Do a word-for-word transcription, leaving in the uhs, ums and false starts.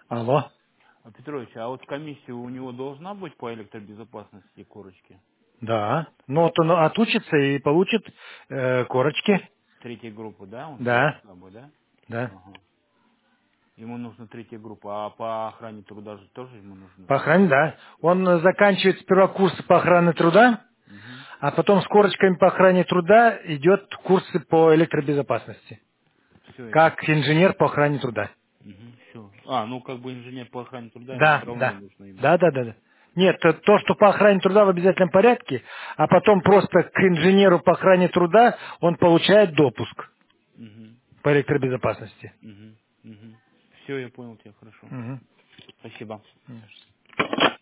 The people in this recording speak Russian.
Алло. А, Петрович, а вот комиссия у него должна быть по электробезопасности корочки? Да. Ну вот он отучится и получит э, корочки. Третья группа, да? Он средний Да, слабый, да? да. Ага. Ему нужна третья группа, а по охране труда же тоже ему нужно По третья охране, группа? да. Он э, заканчивает сперва курсы по охране труда, Угу. а потом с корочками по охране труда идет курсы по электробезопасности. Все, я Как понял. инженер по охране труда. Угу. Все. А, ну как бы инженер по охране труда ему Да, все равно да. нужно иметь. Да, да, да, да. Нет, то, то, что по охране труда в обязательном порядке, а потом просто к инженеру по охране труда он получает допуск Угу. по электробезопасности. Угу. Угу. Все, я понял тебя, хорошо. Мгм. Спасибо.